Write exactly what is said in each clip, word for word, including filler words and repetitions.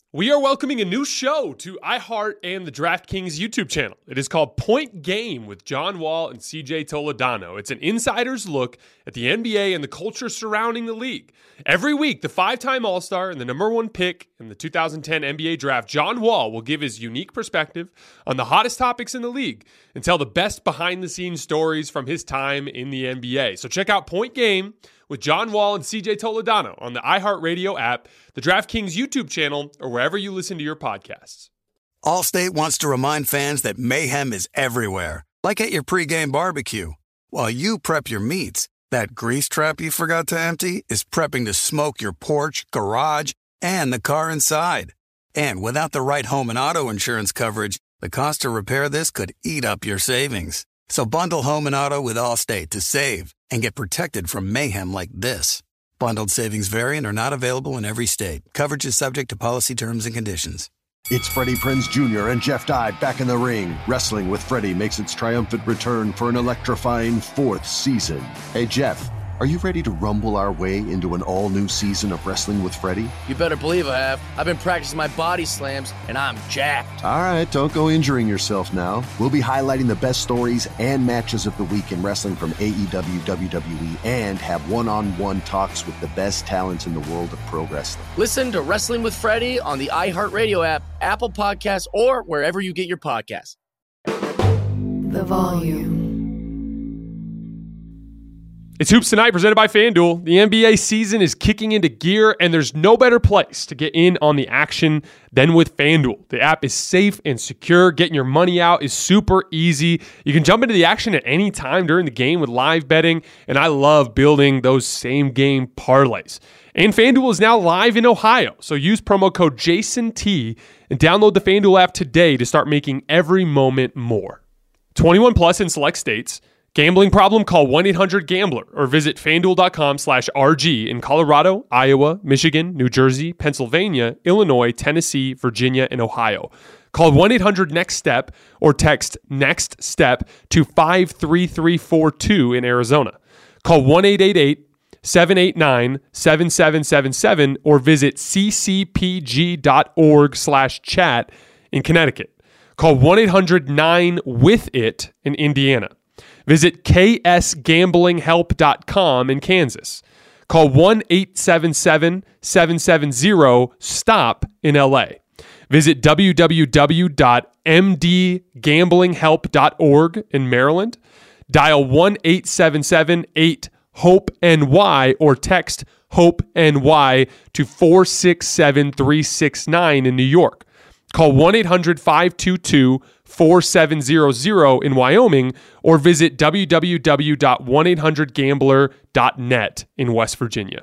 We are welcoming a new show to iHeart and the DraftKings YouTube channel. It is called Point Game with John Wall and C J Toledano. It's an insider's look at the N B A and the culture surrounding the league. Every week, the five-time All-Star and the number one pick in the two thousand ten N B A draft, John Wall, will give his unique perspective on the hottest topics in the league and tell the best behind-the-scenes stories from his time in the N B A. So check out Point Game with John Wall and C J Toledano on the iHeartRadio app, the DraftKings YouTube channel, or wherever you listen to your podcasts. Allstate wants to remind fans that mayhem is everywhere, like at your pregame barbecue. While you prep your meats, that grease trap you forgot to empty is prepping to smoke your porch, garage, and the car inside. And without the right home and auto insurance coverage, the cost to repair this could eat up your savings. So bundle home and auto with Allstate to save and get protected from mayhem like this. Bundled savings vary and are not available in every state. Coverage is subject to policy terms and conditions. It's Freddie Prinze Junior and Jeff Dye back in the ring. Wrestling with Freddie makes its triumphant return for an electrifying fourth season. Hey, Jeff, are you ready to rumble our way into an all-new season of Wrestling with Freddie? You better believe I have. I've been practicing my body slams, and I'm jacked. All right, don't go injuring yourself now. We'll be highlighting the best stories and matches of the week in wrestling from A E W, W W E, and have one-on-one talks with the best talents in the world of pro wrestling. Listen to Wrestling with Freddie on the iHeartRadio app, Apple Podcasts, or wherever you get your podcasts. The Volume. It's Hoops Tonight presented by FanDuel. The N B A season is kicking into gear, and there's no better place to get in on the action than with FanDuel. The app is safe and secure. Getting your money out is super easy. You can jump into the action at any time during the game with live betting, and I love building those same-game parlays. And FanDuel is now live in Ohio, so use promo code JASONT and download the FanDuel app today to start making every moment more. twenty-one plus in select states. Gambling problem? Call one eight hundred gambler or visit FanDuel.com slash RG in Colorado, Iowa, Michigan, New Jersey, Pennsylvania, Illinois, Tennessee, Virginia, and Ohio. Call one eight hundred next step or text NEXTSTEP to five three three four two in Arizona. Call one eight eight eight seven eight nine seven seven seven seven or visit ccpg.org slash chat in Connecticut. Call one eight hundred nine with it in Indiana. Visit k s gambling help dot com in Kansas. Call one eight seven seven seven seven zero stop in L A. Visit w w w dot m d gambling help dot org in Maryland. Dial one eight seven seven eight hope N Y or text HOPE-NY to four six seven three six nine in New York. Call one eight hundred five two two four seven zero zero in Wyoming or visit w w w dot one eight hundred gambler dot net in West Virginia.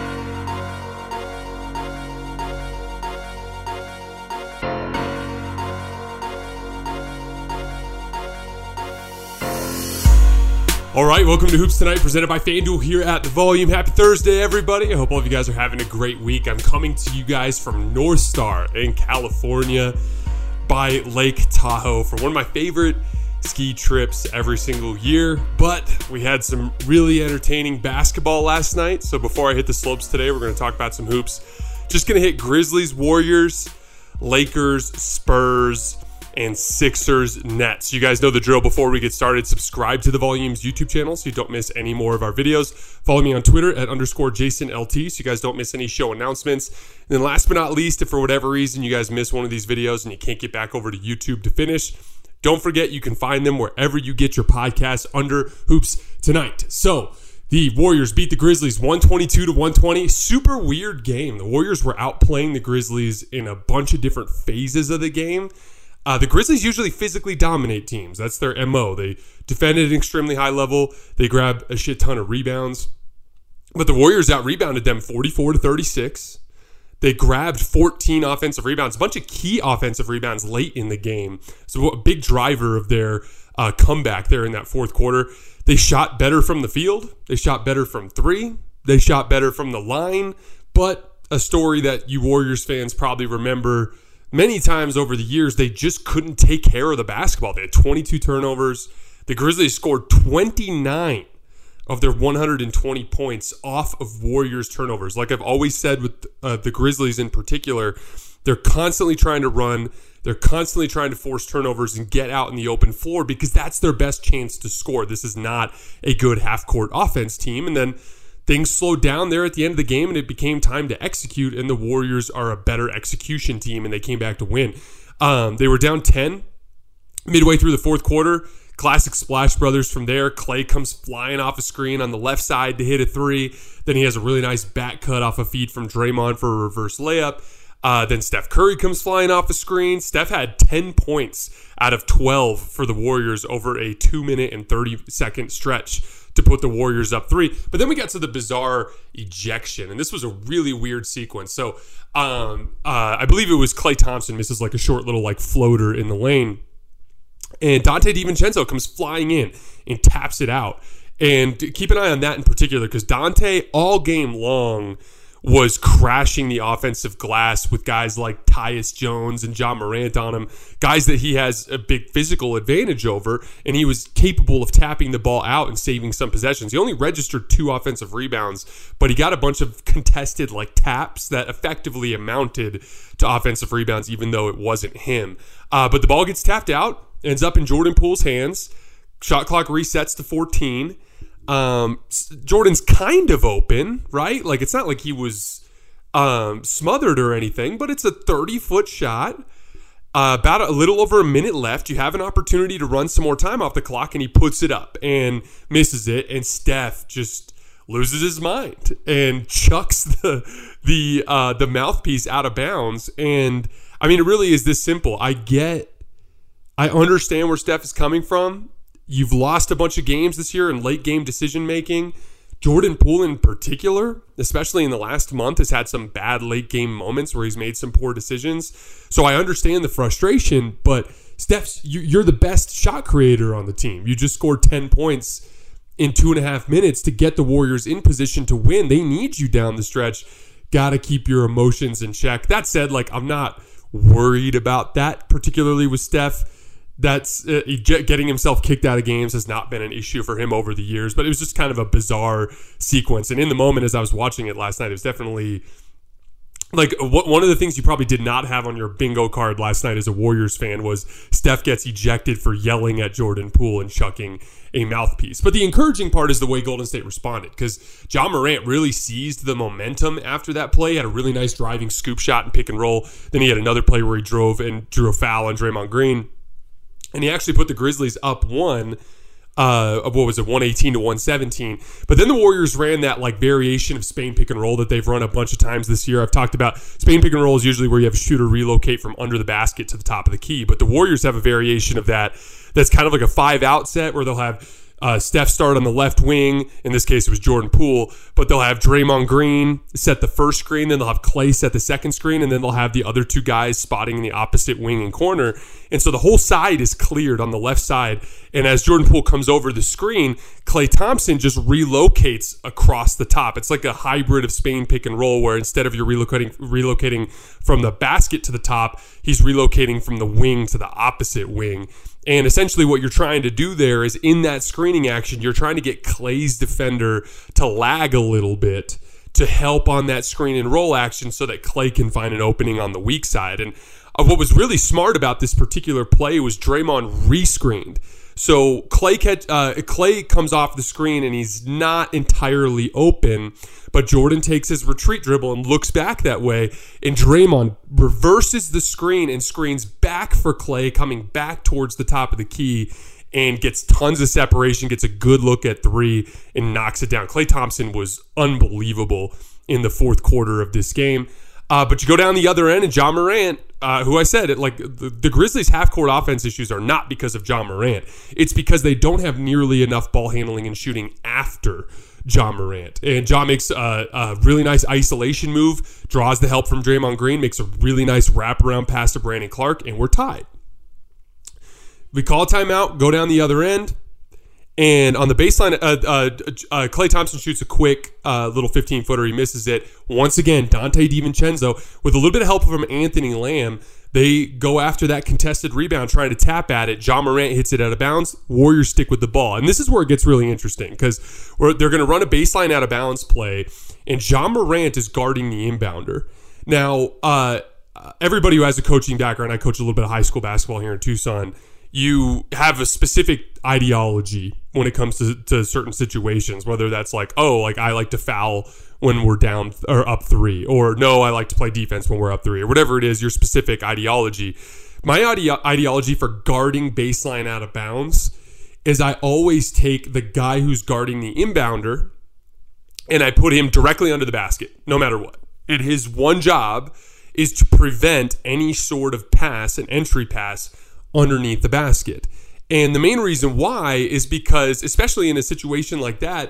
All right, welcome to Hoops Tonight, presented by FanDuel here at The Volume. Happy Thursday, everybody. I hope all of you guys are having a great week. I'm coming to you guys from North Star in California by Lake Tahoe for one of my favorite ski trips every single year. But we had some really entertaining basketball last night. So before I hit the slopes today, we're going to talk about some hoops. Just going to hit Grizzlies, Warriors, Lakers, Spurs, and Sixers Nets. You guys know the drill. Before we get started, subscribe to the Volume's YouTube channel so you don't miss any more of our videos. Follow me on Twitter at underscore JasonLT so you guys don't miss any show announcements. And then last but not least, if for whatever reason you guys miss one of these videos and you can't get back over to YouTube to finish, don't forget you can find them wherever you get your podcasts under Hoops Tonight. So the Warriors beat the Grizzlies one twenty-two to one twenty. Super weird game. The Warriors were outplaying the Grizzlies in a bunch of different phases of the game. Uh, the Grizzlies usually physically dominate teams. That's their M O. They defend at an extremely high level. They grab a shit ton of rebounds. But the Warriors out-rebounded them forty-four to thirty-six. They grabbed fourteen offensive rebounds, a bunch of key offensive rebounds late in the game. So a big driver of their uh, comeback there in that fourth quarter. They shot better from the field. They shot better from three. They shot better from the line. But a story that you Warriors fans probably remember many times over the years, they just couldn't take care of the basketball. They had twenty-two turnovers. The Grizzlies scored twenty-nine of their one hundred twenty points off of Warriors turnovers. Like I've always said with uh, the Grizzlies in particular, They're constantly trying to run. They're constantly trying to force turnovers and get out in the open floor because that's their best chance to score. This is not a good half-court offense team. And then things slowed down there at the end of the game, and it became time to execute, and the Warriors are a better execution team, and they came back to win. Um, they were down ten midway through the fourth quarter. Classic Splash Brothers from there. Clay comes flying off a screen on the left side to hit a three. Then he has a really nice back cut off a feed from Draymond for a reverse layup. Uh, then Steph Curry comes flying off the screen. Steph had ten points out of twelve for the Warriors over a two minute and thirty second stretch to put the Warriors up three. But then we got to the bizarre ejection, and this was a really weird sequence. So um, uh, I believe it was Klay Thompson misses like a short little like floater in the lane, and Donte DiVincenzo comes flying in and taps it out. And keep an eye on that in particular, because Donte all game long was crashing the offensive glass with guys like Tyus Jones and John Morant on him, guys that he has a big physical advantage over, and he was capable of tapping the ball out and saving some possessions. He only registered two offensive rebounds, but he got a bunch of contested like taps that effectively amounted to offensive rebounds, even though it wasn't him. Uh, but the ball gets tapped out, ends up in Jordan Poole's hands. Shot clock resets to fourteen. Um, Jordan's kind of open, right? Like, it's not like he was um, smothered or anything, but it's a thirty-foot shot. Uh, about a little over a minute left. You have an opportunity to run some more time off the clock, and he puts it up and misses it, and Steph just loses his mind and chucks the the uh, the mouthpiece out of bounds. And, I mean, it really is this simple. I get, I understand where Steph is coming from. You've lost a bunch of games this year in late game decision making. Jordan Poole in particular, especially in the last month, has had some bad late game moments where he's made some poor decisions. So I understand the frustration, but Steph, you're the best shot creator on the team. You just scored ten points in two and a half minutes to get the Warriors in position to win. They need you down the stretch. Got to keep your emotions in check. That said, like, I'm not worried about that, particularly with Steph. That's uh, getting himself kicked out of games has not been an issue for him over the years, but it was just kind of a bizarre sequence. And in the moment, as I was watching it last night, it was definitely like what, one of the things you probably did not have on your bingo card last night as a Warriors fan was Steph gets ejected for yelling at Jordan Poole and chucking a mouthpiece. But the encouraging part is the way Golden State responded, because John Morant really seized the momentum after that play. He had a really nice driving scoop shot and pick and roll. Then he had another play where he drove and drew a foul on Draymond Green. And he actually put the Grizzlies up one, uh, what was it, one eighteen to one seventeen. But then the Warriors ran that like variation of Spain pick and roll that they've run a bunch of times this year. I've talked about Spain pick and roll is usually where you have a shooter relocate from under the basket to the top of the key. But the Warriors have a variation of that that's kind of like a five-out set where they'll have Uh, Steph start on the left wing. In this case, it was Jordan Poole. But they'll have Draymond Green set the first screen. Then they'll have Clay set the second screen. And then they'll have the other two guys spotting in the opposite wing and corner. And so the whole side is cleared on the left side. And as Jordan Poole comes over the screen, Klay Thompson just relocates across the top. It's like a hybrid of Spain pick and roll where instead of you relocating, relocating from the basket to the top, he's relocating from the wing to the opposite wing. And essentially what you're trying to do there is in that screening action, you're trying to get Clay's defender to lag a little bit to help on that screen and roll action so that Clay can find an opening on the weak side. And uh, what was really smart about this particular play was Draymond re-screened. So Clay, catch, uh, Clay comes off the screen and he's not entirely open, but Jordan takes his retreat dribble and looks back that way, and Draymond reverses the screen and screens back for Clay, coming back towards the top of the key, and gets tons of separation, gets a good look at three, and knocks it down. Klay Thompson was unbelievable in the fourth quarter of this game. Uh, but you go down the other end, and John Morant, uh, who I said, it, like the, the Grizzlies' half-court offense issues are not because of John Morant. It's because they don't have nearly enough ball handling and shooting after John Morant. And John makes a, a really nice isolation move, draws the help from Draymond Green, makes a really nice wraparound pass to Brandon Clark, and we're tied. We call a timeout, go down the other end. And on the baseline, uh, uh, uh, Klay Thompson shoots a quick uh, little fifteen-footer. He misses it. Once again, Donte DiVincenzo, with a little bit of help from Anthony Lamb, they go after that contested rebound, trying to tap at it. John Morant hits it out of bounds. Warriors stick with the ball. And this is where it gets really interesting, because they're going to run a baseline out of bounds play, and John Morant is guarding the inbounder. Now, uh, uh, everybody who has a coaching background, I coach a little bit of high school basketball here in Tucson, you have a specific ideology when it comes to, to certain situations, whether that's like, oh, like I like to foul when we're down th- or up three, or no, I like to play defense when we're up three, or whatever it is, your specific ideology. My ide- ideology for guarding baseline out of bounds is I always take the guy who's guarding the inbounder and I put him directly under the basket, no matter what. And his one job is to prevent any sort of pass, an entry pass, underneath the basket. And the main reason why is because, especially in a situation like that,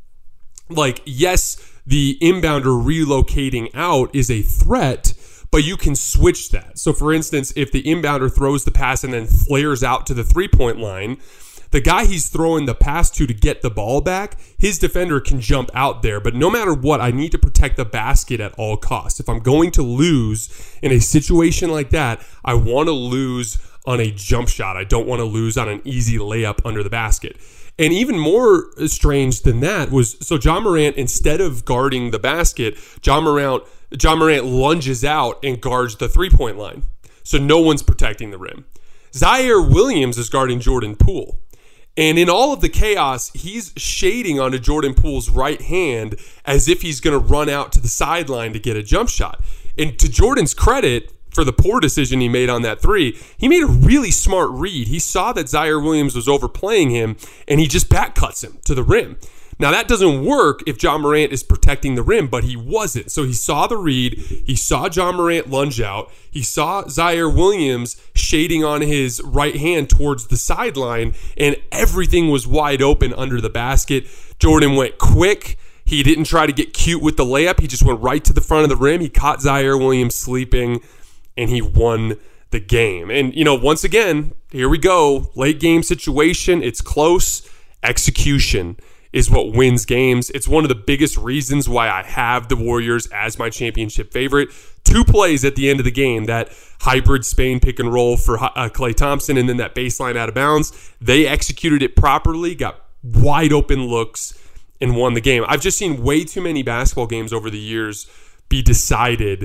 like, yes, the inbounder relocating out is a threat, but you can switch that. So, for instance, if the inbounder throws the pass and then flares out to the three-point line, the guy he's throwing the pass to to get the ball back, his defender can jump out there. But no matter what, I need to protect the basket at all costs. If I'm going to lose in a situation like that, I want to lose on a jump shot. I don't want to lose on an easy layup under the basket. And even more strange than that was, so Ja Morant, instead of guarding the basket, Ja Morant, Ja Morant lunges out and guards the three-point line. So no one's protecting the rim. Zaire Williams is guarding Jordan Poole. And in all of the chaos, he's shading onto Jordan Poole's right hand as if he's going to run out to the sideline to get a jump shot. And to Jordan's credit, for the poor decision he made on that three, he made a really smart read. He saw that Zaire Williams was overplaying him, and he just back cuts him to the rim. Now, that doesn't work if Ja Morant is protecting the rim, but he wasn't. So he saw the read. He saw Ja Morant lunge out. He saw Zaire Williams shading on his right hand towards the sideline, and everything was wide open under the basket. Jordan went quick. He didn't try to get cute with the layup. He just went right to the front of the rim. He caught Zaire Williams sleeping, and he won the game. And, you know, once again, here we go. Late game situation. It's close. Execution is what wins games. It's one of the biggest reasons why I have the Warriors as my championship favorite. Two plays at the end of the game, that hybrid Spain pick and roll for uh, Klay Thompson, and then that baseline out of bounds. They executed it properly, got wide open looks, and won the game. I've just seen way too many basketball games over the years be decided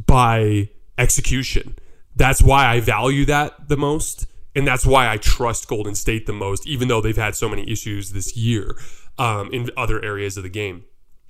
by execution. That's why I value that the most, and that's why I trust Golden State the most, even though they've had so many issues this year um, in other areas of the game.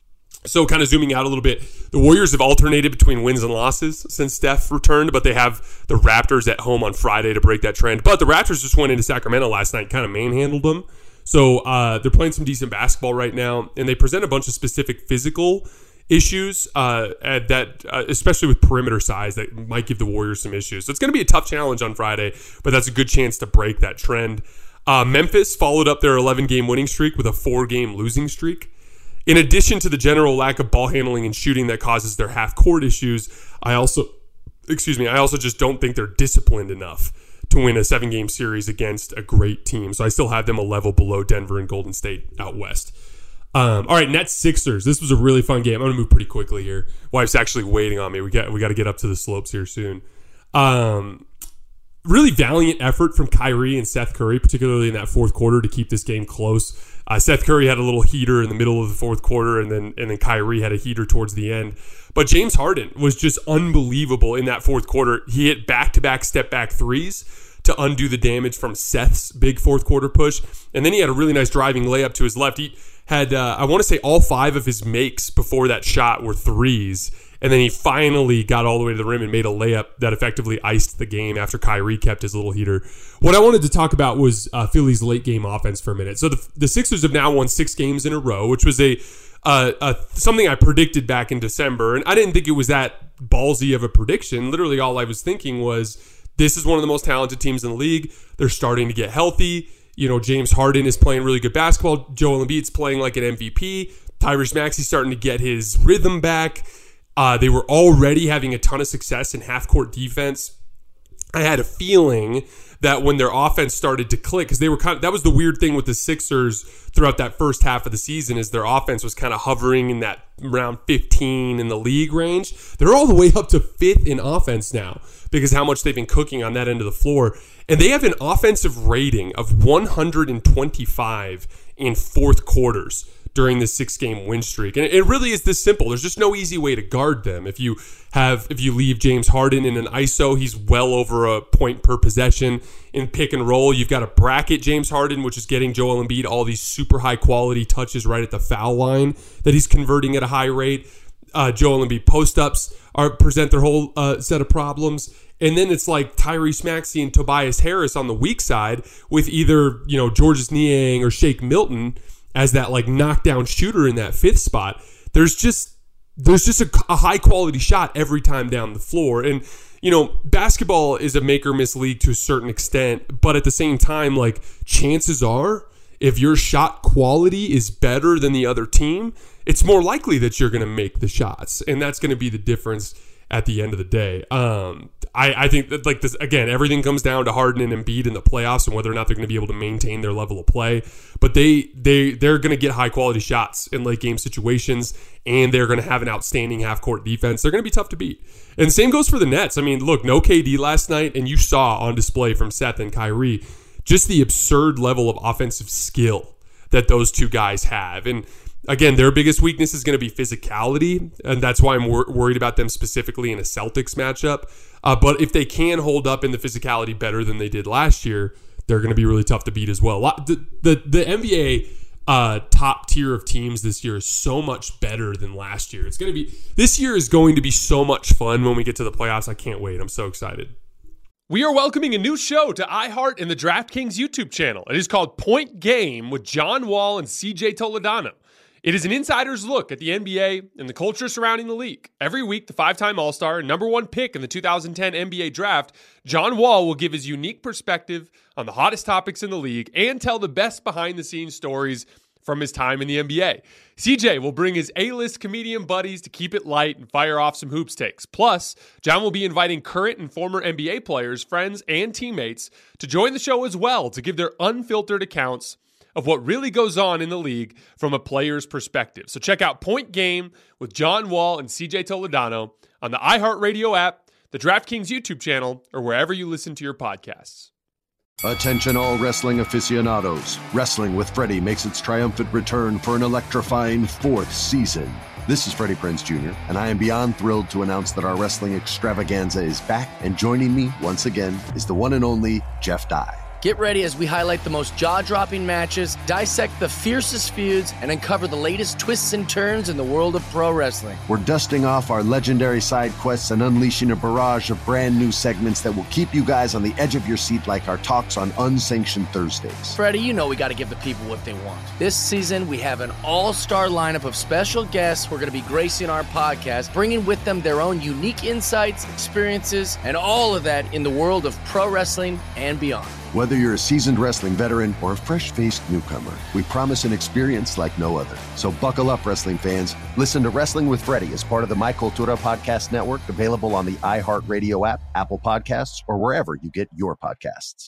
So kind of zooming out a little bit, the Warriors have alternated between wins and losses since Steph returned, but they have the Raptors at home on Friday to break that trend. But the Raptors just went into Sacramento last night, kind of manhandled them. So uh, they're playing some decent basketball right now, and they present a bunch of specific physical issues uh, that, uh, especially with perimeter size, that might give the Warriors some issues. So it's going to be a tough challenge on Friday, but that's a good chance to break that trend. Uh, Memphis followed up their eleven-game winning streak with a four-game losing streak. In addition to the general lack of ball handling and shooting that causes their half-court issues, I also, excuse me, I also just don't think they're disciplined enough to win a seven-game series against a great team. So I still have them a level below Denver and Golden State out west. Um, all right, Nets Sixers. This was a really fun game. I'm gonna move pretty quickly here. Wife's actually waiting on me. We got we got to get up to the slopes here soon. Um, really valiant effort from Kyrie and Seth Curry, particularly in that fourth quarter, to keep this game close. Uh, Seth Curry had a little heater in the middle of the fourth quarter, and then and then Kyrie had a heater towards the end. But James Harden was just unbelievable in that fourth quarter. He hit back-to-back step-back threes to undo the damage from Seth's big fourth quarter push, and then he had a really nice driving layup to his left. He had, uh, I want to say, all five of his makes before that shot were threes, and then he finally got all the way to the rim and made a layup that effectively iced the game after Kyrie kept his little heater. What I wanted to talk about was uh, Philly's late game offense for a minute. So the, the Sixers have now won six games in a row, which was a uh, uh, something I predicted back in December, and I didn't think it was that ballsy of a prediction. Literally all I was thinking was, this is one of the most talented teams in the league. They're starting to get healthy. You know, James Harden is playing really good basketball. Joel Embiid's playing like an M V P. Tyrese Maxey's starting to get his rhythm back. Uh, they were already having a ton of success in half-court defense. I had a feeling that when their offense started to click, because they were kind of, that was the weird thing with the Sixers throughout that first half of the season, is their offense was kind of hovering in that around fifteen in the league range. They're all the way up to fifth in offense now, because how much they've been cooking on that end of the floor. And they have an offensive rating of one hundred twenty-five in fourth quarters during this six-game win streak. And it really is this simple. There's just no easy way to guard them. If you have, if you leave James Harden in an I S O, he's well over a point per possession. In pick and roll, you've got to bracket James Harden, which is getting Joel Embiid all these super high-quality touches right at the foul line that he's converting at a high rate. Uh, Joel Embiid post-ups are present their whole uh, set of problems. And then it's like Tyrese Maxey and Tobias Harris on the weak side with either, you know, Georges Niang or Shake Milton as that like knockdown shooter in that fifth spot. There's just there's just a, a high quality shot every time down the floor. And, you know, basketball is a make or miss league to a certain extent, but at the same time, like, chances are if your shot quality is better than the other team, it's more likely that you're going to make the shots. And that's going to be the difference at the end of the day. Um, I, I think that, like this, again, everything comes down to Harden and Embiid in the playoffs and whether or not they're going to be able to maintain their level of play. But they, they, they're going to get high-quality shots in late-game situations, and they're going to have an outstanding half-court defense. They're going to be tough to beat. And the same goes for the Nets. I mean, look, no K D last night, and you saw on display from Seth and Kyrie just the absurd level of offensive skill that those two guys have. And again, their biggest weakness is going to be physicality, and that's why I'm wor- worried about them specifically in a Celtics matchup. Uh, but if they can hold up in the physicality better than they did last year, they're going to be really tough to beat as well. The, the, the N B A uh, top tier of teams this year is so much better than last year. It's going to be this year is going to be so much fun when we get to the playoffs. I can't wait. I'm so excited. We are welcoming a new show to iHeart and the DraftKings YouTube channel. It is called Point Game with John Wall and C J Toledano. It is an insider's look at the N B A and the culture surrounding the league. Every week, the five-time All-Star and number one pick in the two thousand ten N B A draft, John Wall will give his unique perspective on the hottest topics in the league and tell the best behind-the-scenes stories from his time in the N B A. C J will bring his A-list comedian buddies to keep it light and fire off some hoops takes. Plus, John will be inviting current and former N B A players, friends, and teammates to join the show as well to give their unfiltered accounts of what really goes on in the league from a player's perspective. So check out Point Game with John Wall and C J Toledano on the iHeartRadio app, the DraftKings YouTube channel, or wherever you listen to your podcasts. Attention all wrestling aficionados. Wrestling with Freddie makes its triumphant return for an electrifying fourth season. This is Freddie Prinze Junior, and I am beyond thrilled to announce that our wrestling extravaganza is back, and joining me once again is the one and only Jeff Dye. Get ready as we highlight the most jaw-dropping matches, dissect the fiercest feuds, and uncover the latest twists and turns in the world of pro wrestling. We're dusting off our legendary side quests and unleashing a barrage of brand new segments that will keep you guys on the edge of your seat like our talks on Unsanctioned Thursdays. Freddie, you know we got to give the people what they want. This season, we have an all-star lineup of special guests who are going to be gracing our podcast, bringing with them their own unique insights, experiences, and all of that in the world of pro wrestling and beyond. Whether you're a seasoned wrestling veteran or a fresh-faced newcomer, we promise an experience like no other. So buckle up, wrestling fans. Listen to Wrestling with Freddie as part of the My Cultura Podcast Network, available on the iHeartRadio app, Apple Podcasts, or wherever you get your podcasts.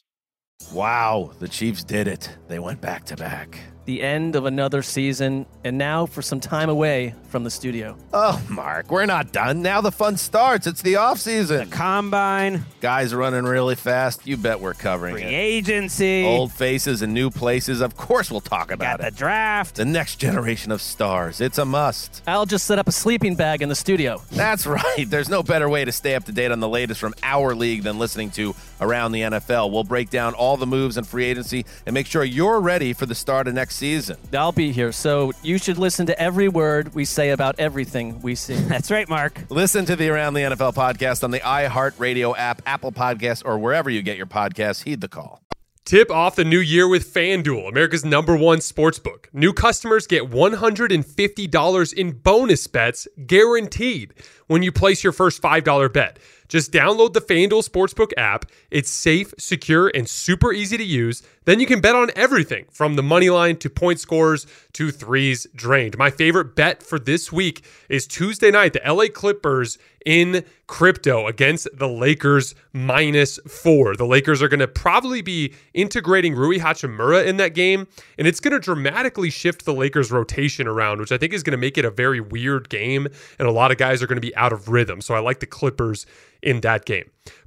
Wow, the Chiefs did it. They went back-to-back. The end of another season, and now for some time away from the studio. Oh, Mark, we're not done. Now the fun starts. It's the offseason. The combine. Guys running really fast. You bet we're covering Free it. agency. Old faces and new places. Of course we'll talk about Got it. the draft. The next generation of stars. It's a must. I'll just set up a sleeping bag in the studio. That's right. There's no better way to stay up to date on the latest from our league than listening to Around the N F L. We'll break down all the moves in free agency and make sure you're ready for the start of next season. I'll be here, so you should listen to every word we say about everything we see. That's right, Mark. Listen to the Around the N F L podcast on the iHeartRadio app, Apple Podcasts, or wherever you get your podcasts. Heed the call. Tip off the new year with FanDuel, America's number one sportsbook. New customers get one hundred fifty dollars in bonus bets guaranteed when you place your first five dollars bet. Just download the FanDuel Sportsbook app. It's safe, secure, and super easy to use. Then you can bet on everything from the money line to point scores to threes drained. My favorite bet for this week is Tuesday night, the L A Clippers in crypto against the Lakers minus four. The Lakers are going to probably be integrating Rui Hachimura in that game, and it's going to dramatically shift the Lakers' rotation around, which I think is going to make it a very weird game, and a lot of guys are going to be out of rhythm. So I like the Clippers in that game.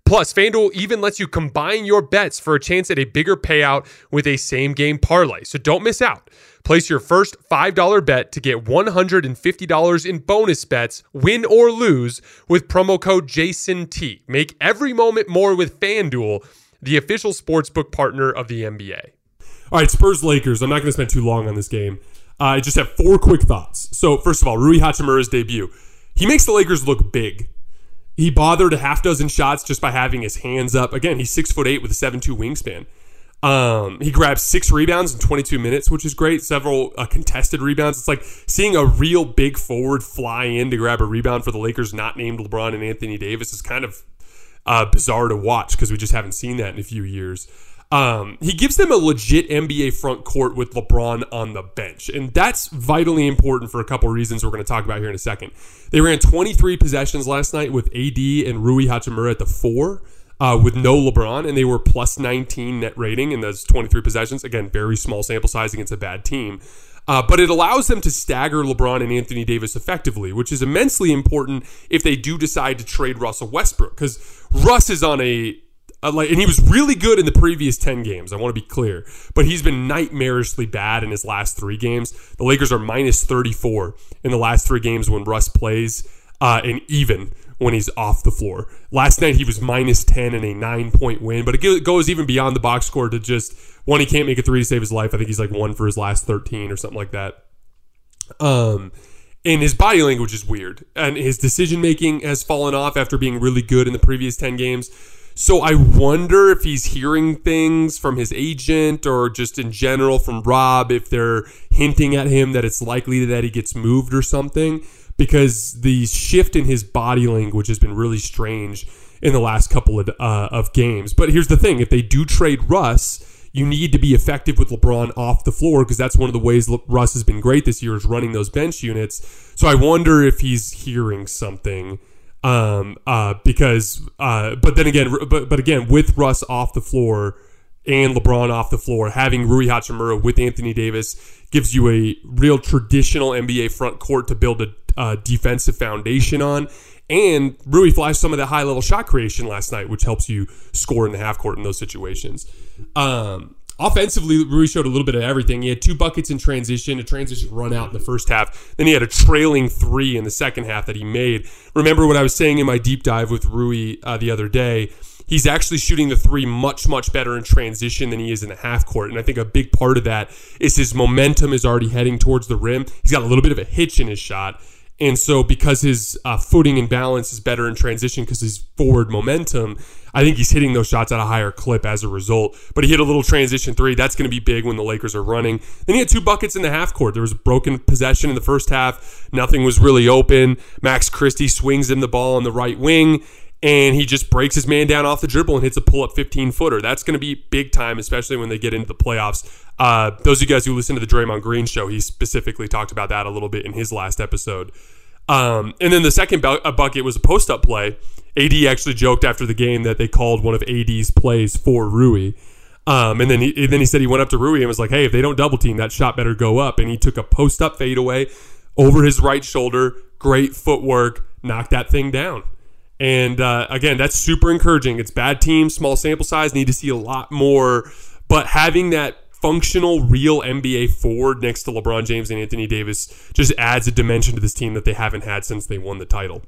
Plus, FanDuel even lets you combine your bets for a chance at a bigger payout with a same-game parlay. So don't miss out. Place your first five dollars bet to get one hundred fifty dollars in bonus bets, win or lose, with promo code JASONT. Make every moment more with FanDuel, the official sportsbook partner of the N B A. All right, Spurs-Lakers. I'm not going to spend too long on this game. Uh, I just have four quick thoughts. So, first of all, Rui Hachimura's debut. He makes the Lakers look big. He bothered a half dozen shots just by having his hands up. Again, he's six foot eight with a seven two wingspan. Um, he grabbed six rebounds in twenty-two minutes, which is great. Several uh, contested rebounds. It's like seeing a real big forward fly in to grab a rebound for the Lakers not named LeBron and Anthony Davis is kind of uh, bizarre to watch because we just haven't seen that in a few years. Um, he gives them a legit N B A front court with LeBron on the bench. And that's vitally important for a couple reasons we're going to talk about here in a second. They ran twenty-three possessions last night with A D and Rui Hachimura at the four uh, with no LeBron, and they were plus nineteen net rating in those twenty-three possessions. Again, very small sample size against a bad team. Uh, but it allows them to stagger LeBron and Anthony Davis effectively, which is immensely important if they do decide to trade Russell Westbrook. Because Russ is on a Uh, like, and he was really good in the previous ten games, I want to be clear. But he's been nightmarishly bad in his last three games. The Lakers are minus thirty-four in the last three games when Russ plays, uh, and even when he's off the floor. Last night he was minus ten in a nine-point win, but it goes even beyond the box score to just, one, he can't make a three to save his life. I think he's like one for his last thirteen or something like that. Um... And his body language is weird. And his decision-making has fallen off after being really good in the previous ten games. So I wonder if he's hearing things from his agent or just in general from Rob, if they're hinting at him that it's likely that he gets moved or something, because the shift in his body language has been really strange in the last couple of, uh, of games. But here's the thing. If they do trade Russ, you need to be effective with LeBron off the floor because that's one of the ways Russ has been great this year is running those bench units. So I wonder if he's hearing something. Um, uh, because, uh, but then again, but, but again, with Russ off the floor and LeBron off the floor, having Rui Hachimura with Anthony Davis gives you a real traditional N B A front court to build a uh, defensive foundation on. And Rui flashed some of the high level shot creation last night, which helps you score in the half court in those situations. Um, Offensively, Rui showed a little bit of everything. He had two buckets in transition, a transition run out in the first half. Then he had a trailing three in the second half that he made. Remember what I was saying in my deep dive with Rui uh, the other day? He's actually shooting the three much, much better in transition than he is in the half court. And I think a big part of that is his momentum is already heading towards the rim. He's got a little bit of a hitch in his shot. And so because his uh, footing and balance is better in transition because his forward momentum, I think he's hitting those shots at a higher clip as a result. But he hit a little transition three. That's going to be big when the Lakers are running. Then he had two buckets in the half court. There was a broken possession in the first half. Nothing was really open. Max Christie swings him the ball on the right wing, and he just breaks his man down off the dribble and hits a pull-up fifteen-footer. That's going to be big time, especially when they get into the playoffs. Uh, those of you guys who listen to the Draymond Green show, he specifically talked about that a little bit in his last episode. Um, and then the second bu- bucket was a post-up play. A D actually joked after the game that they called one of A D's plays for Rui. Um, and then he, and then he said he went up to Rui and was like, hey, if they don't double team, that shot better go up. And he took a post-up fadeaway over his right shoulder. Great footwork. Knocked that thing down. And uh, again, that's super encouraging. It's bad team, small sample size, need to see a lot more. But having that functional, real N B A forward next to LeBron James and Anthony Davis just adds a dimension to this team that they haven't had since they won the title.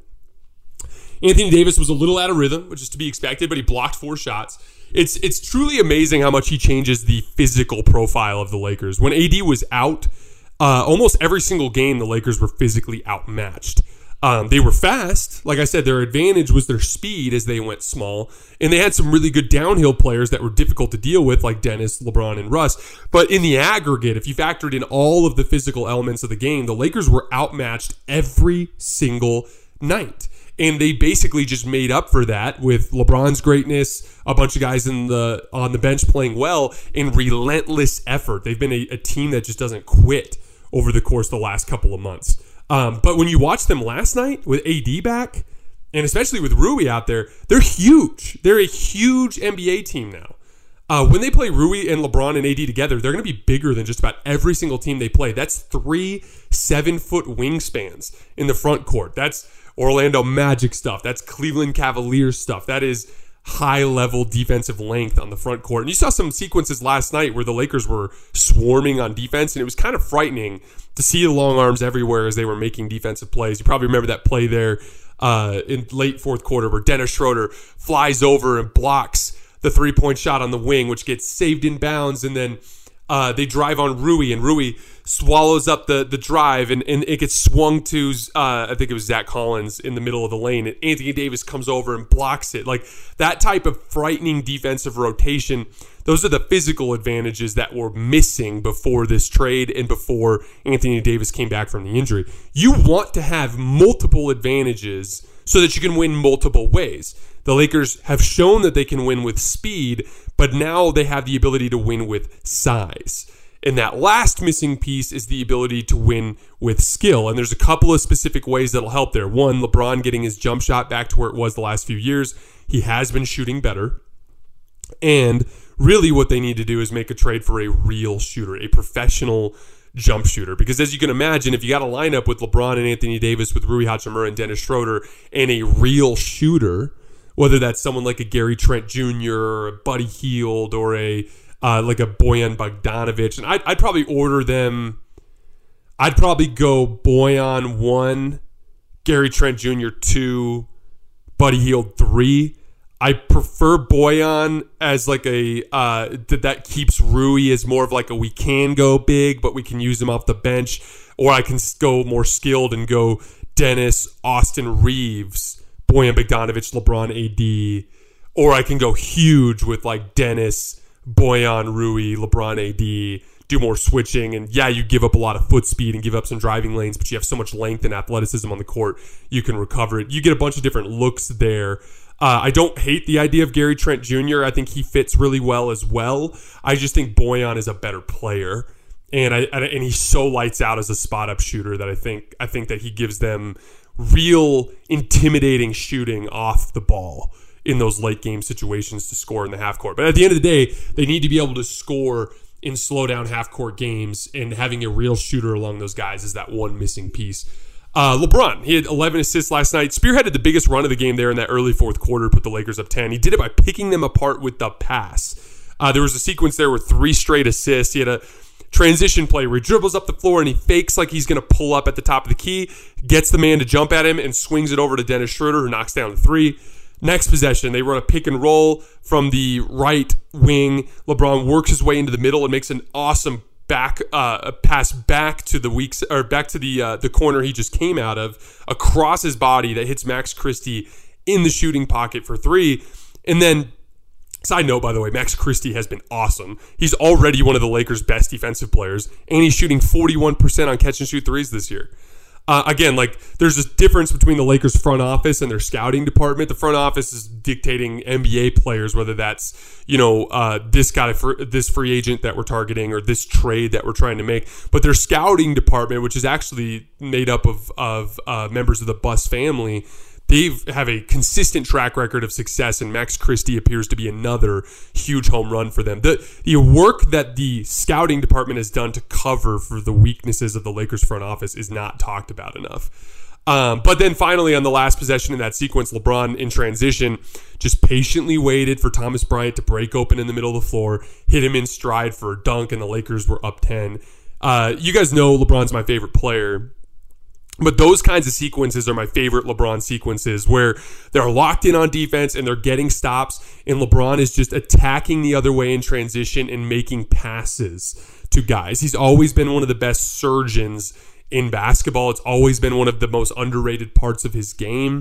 Anthony Davis was a little out of rhythm, which is to be expected, but he blocked four shots. It's it's truly amazing how much he changes the physical profile of the Lakers. When A D was out, uh, almost every single game the Lakers were physically outmatched. Um, they were fast. Like I said, their advantage was their speed as they went small. And they had some really good downhill players that were difficult to deal with, like Dennis, LeBron, and Russ. But in the aggregate, if you factored in all of the physical elements of the game, the Lakers were outmatched every single night. And they basically just made up for that with LeBron's greatness, a bunch of guys in the on the bench playing well, and relentless effort. They've been a, a team that just doesn't quit over the course of the last couple of months. Um, but when you watch them last night with A D back, and especially with Rui out there, they're huge. They're a huge N B A team now. Uh, when they play Rui and LeBron and A D together, they're going to be bigger than just about every single team they play. That's three seven-foot wingspans in the front court. That's Orlando Magic stuff. That's Cleveland Cavaliers stuff. That is high-level defensive length on the front court. And you saw some sequences last night where the Lakers were swarming on defense, and it was kind of frightening to see the long arms everywhere as they were making defensive plays. You probably remember that play there uh, in late fourth quarter where Dennis Schroeder flies over and blocks the three-point shot on the wing, which gets saved in bounds, and then uh, they drive on Rui, and Rui swallows up the the drive, and, and it gets swung to, uh, I think it was Zach Collins in the middle of the lane, and Anthony Davis comes over and blocks it. Like, that type of frightening defensive rotation, those are the physical advantages that were missing before this trade and before Anthony Davis came back from the injury. You want to have multiple advantages so that you can win multiple ways. The Lakers have shown that they can win with speed, but now they have the ability to win with size. And that last missing piece is the ability to win with skill. And there's a couple of specific ways that'll help there. One, LeBron getting his jump shot back to where it was the last few years. He has been shooting better. And really what they need to do is make a trade for a real shooter, a professional jump shooter. Because as you can imagine, if you got a lineup with LeBron and Anthony Davis, with Rui Hachimura and Dennis Schroeder, and a real shooter, whether that's someone like a Gary Trent Junior or a Buddy Hield or a uh, like a Bojan Bogdanovic, and I'd, I'd probably order them. I'd probably go Bojan one, Gary Trent Junior two, Buddy Hield three. I prefer Bojan as like a uh, that that keeps Rui as more of like a we can go big, but we can use him off the bench, or I can go more skilled and go Dennis, Austin Reeves, Bojan Bogdanovic, LeBron A D, or I can go huge with like Dennis, Bojan, Rui, LeBron A D, do more switching, and yeah, you give up a lot of foot speed and give up some driving lanes, but you have so much length and athleticism on the court, you can recover it. You get a bunch of different looks there. Uh, I don't hate the idea of Gary Trent Junior I think he fits really well as well. I just think Bojan is a better player, and I and he so lights out as a spot up shooter that I think I think that he gives them real intimidating shooting off the ball in those late game situations to score in the half court. But at the end of the day, they need to be able to score in slow down half court games, and having a real shooter along those guys is that one missing piece. Uh, LeBron, he had eleven assists last night, spearheaded the biggest run of the game there in that early fourth quarter, put the Lakers up ten. He did it by picking them apart with the pass. Uh, there was a sequence there with three straight assists. He had a transition play where he dribbles up the floor and he fakes like he's going to pull up at the top of the key, gets the man to jump at him, and swings it over to Dennis Schroeder, who knocks down the three. Next possession, they run a pick and roll from the right wing. LeBron works his way into the middle and makes an awesome back uh, pass back to the weak or back to the uh, the corner he just came out of, across his body, that hits Max Christie in the shooting pocket for three. And then, side note, by the way, Max Christie has been awesome. He's already one of the Lakers' best defensive players, and he's shooting forty-one percent on catch and shoot threes this year. Uh, again, like, there's a difference between the Lakers front office and their scouting department. The front office is dictating N B A players, whether that's, you know, uh, this guy, for this free agent that we're targeting, or this trade that we're trying to make. But their scouting department, which is actually made up of of uh, members of the Buss family, they have a consistent track record of success, and Max Christie appears to be another huge home run for them. The, the work that the scouting department has done to cover for the weaknesses of the Lakers front office is not talked about enough. Um, but then finally, on the last possession in that sequence, LeBron in transition just patiently waited for Thomas Bryant to break open in the middle of the floor, hit him in stride for a dunk, and the Lakers were up ten. Uh, you guys know LeBron's my favorite player. But those kinds of sequences are my favorite LeBron sequences, where they're locked in on defense and they're getting stops, and LeBron is just attacking the other way in transition and making passes to guys. He's always been one of the best surgeons in basketball. It's always been one of the most underrated parts of his game.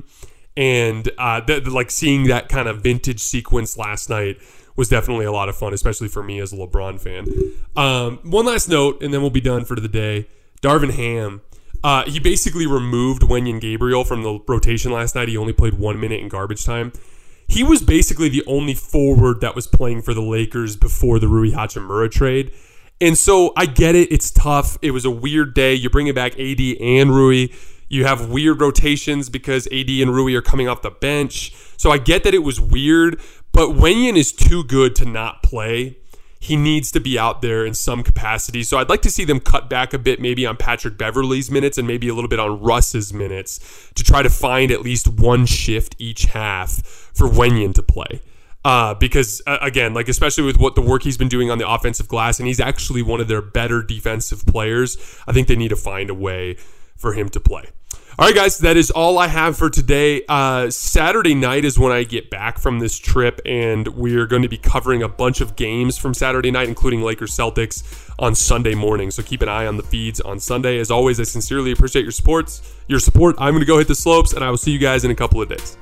And uh, th- like seeing that kind of vintage sequence last night was definitely a lot of fun, especially for me as a LeBron fan. Um, one last note, and then we'll be done for the day. Darvin Ham. Uh, he basically removed Wenyen Gabriel from the rotation last night. He only played one minute in garbage time. He was basically the only forward that was playing for the Lakers before the Rui Hachimura trade. And so I get it. It's tough. It was a weird day. You're bringing back A D and Rui. You have weird rotations because A D and Rui are coming off the bench. So I get that it was weird, but Wenyen is too good to not play. He needs to be out there in some capacity. So I'd like to see them cut back a bit, maybe on Patrick Beverley's minutes and maybe a little bit on Russ's minutes, to try to find at least one shift each half for Wenyen to play. Uh, because, uh, again, like especially with what the work he's been doing on the offensive glass, and he's actually one of their better defensive players, I think they need to find a way for him to play. All right, guys, that is all I have for today. Uh, Saturday night is when I get back from this trip, and we're going to be covering a bunch of games from Saturday night, including Lakers Celtics on Sunday morning. So keep an eye on the feeds on Sunday. As always, I sincerely appreciate your supports, your support. I'm going to go hit the slopes, and I will see you guys in a couple of days.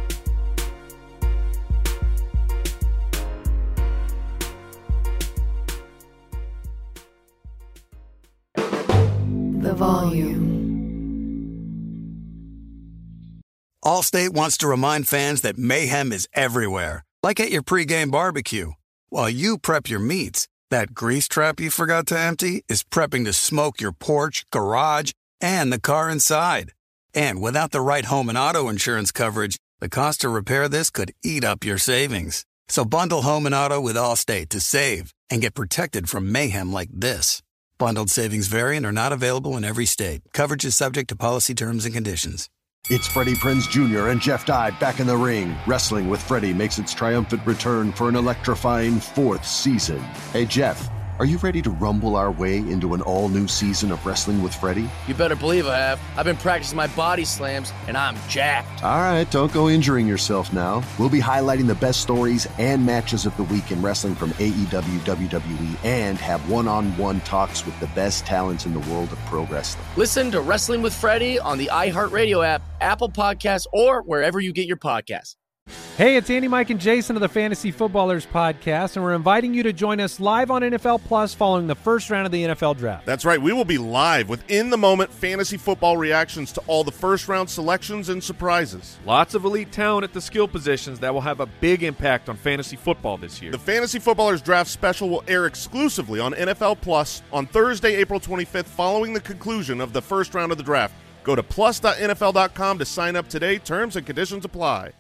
The Volume. Allstate wants to remind fans that mayhem is everywhere, like at your pregame barbecue. While you prep your meats, that grease trap you forgot to empty is prepping to smoke your porch, garage, and the car inside. And without the right home and auto insurance coverage, the cost to repair this could eat up your savings. So bundle home and auto with Allstate to save and get protected from mayhem like this. Bundled savings vary and are not available in every state. Coverage is subject to policy terms and conditions. It's Freddie Prinze Junior and Jeff Dye back in the ring. Wrestling with Freddie makes its triumphant return for an electrifying fourth season. Hey, Jeff, are you ready to rumble our way into an all-new season of Wrestling with Freddie? You better believe I have. I've been practicing my body slams, and I'm jacked. All right, don't go injuring yourself now. We'll be highlighting the best stories and matches of the week in wrestling from A E W, W W E, and have one-on-one talks with the best talents in the world of pro wrestling. Listen to Wrestling with Freddie on the iHeartRadio app, Apple Podcasts, or wherever you get your podcasts. Hey, it's Andy, Mike, and Jason of the Fantasy Footballers podcast, and we're inviting you to join us live on N F L Plus following the first round of the N F L Draft. That's right. We will be live with in-the-moment fantasy football reactions to all the first-round selections and surprises. Lots of elite talent at the skill positions that will have a big impact on fantasy football this year. The Fantasy Footballers Draft Special will air exclusively on N F L Plus on Thursday, April twenty-fifth, following the conclusion of the first round of the draft. Go to plus dot N F L dot com to sign up today. Terms and conditions apply.